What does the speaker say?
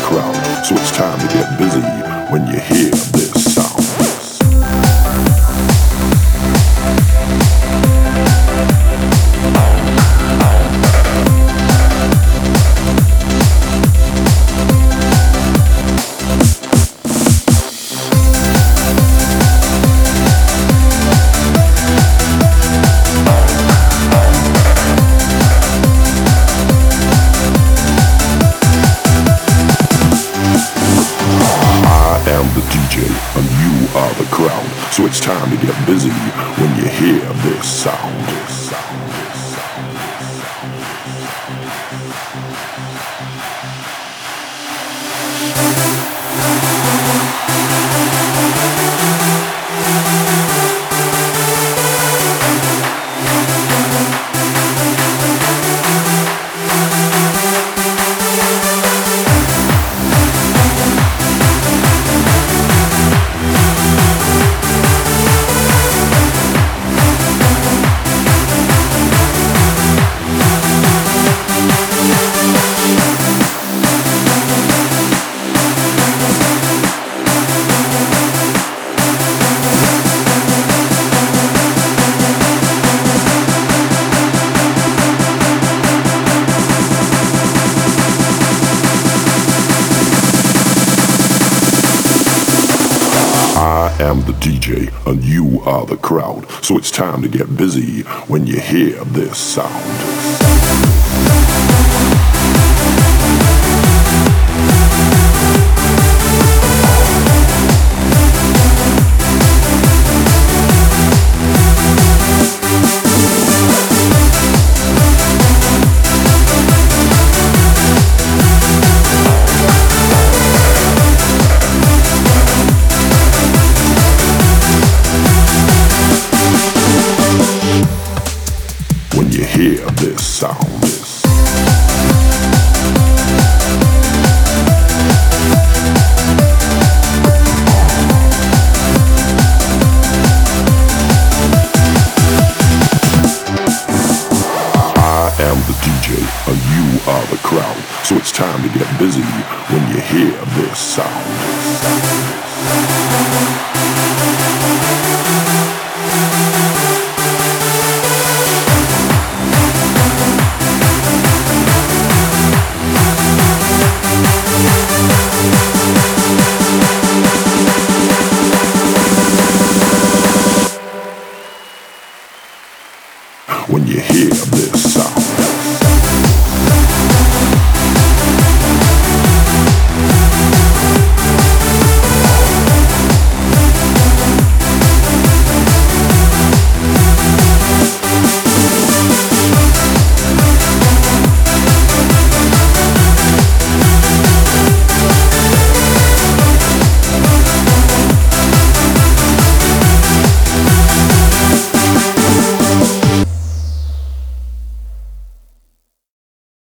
crowd, so it's time to get busy when you hear this sound. And you are the crowd, so it's time to get busy when you hear this sound. I am the DJ and you are the crowd, so it's time to get busy when you hear this sound. When you hear this sound. I am the DJ and you are the crowd, so it's time to get busy when you hear this sound.